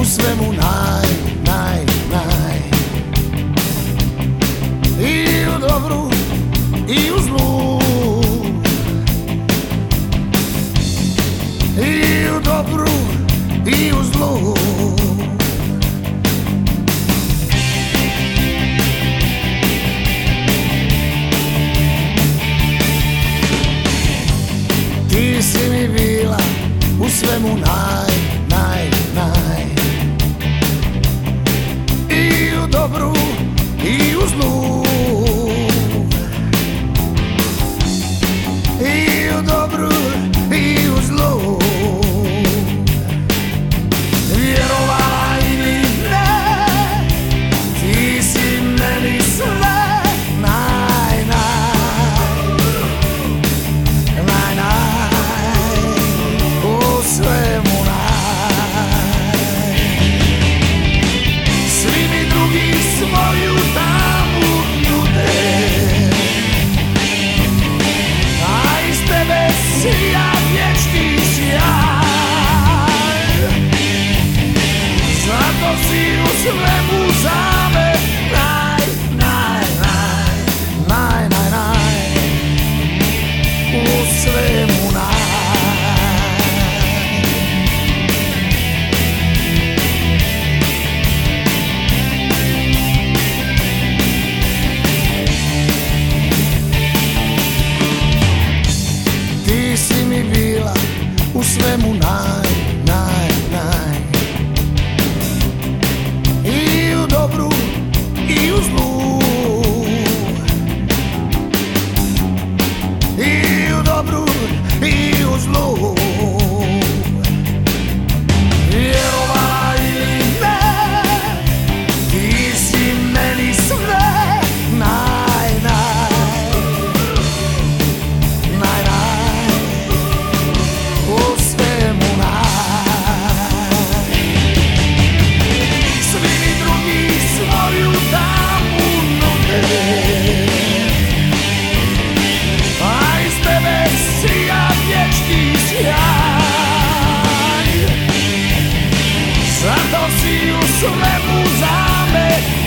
u svemu naj. I u dobru i u zlu, i u dobru i u zlu. Ti si mi bila u svemu naj. I u dobru i u zlu, i u dobru i u zlu. Vjerovala ili ne, ti si meni sve. U svemu naj. Svi mi drugi svoju tamu nude, a iz tebe sija vječni sjaj. Zato si u svemu za me naj. U svemu naj. Ti si mi bila u svemu naj. I u dobru i u zlu, i u dobru i u zlu. Vjerovala ili ne, ti si meni sve. U svemu naj. Svi mi drugi svoju tamu nude, a iz tebe sija vječni sjaj. Zato si u svemu za me